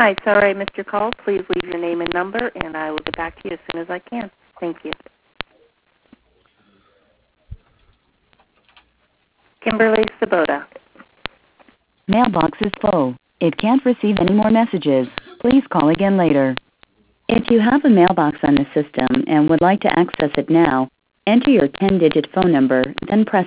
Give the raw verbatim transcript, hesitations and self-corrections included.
Hi, sorry I missed your call. Please leave your name and number, and I will get back to you as soon as I can. Thank you. Kimberly Sabota. Mailbox is full. It can't receive any more messages. Please call again later. If you have a mailbox on the system and would like to access it now, enter your ten-digit phone number, then press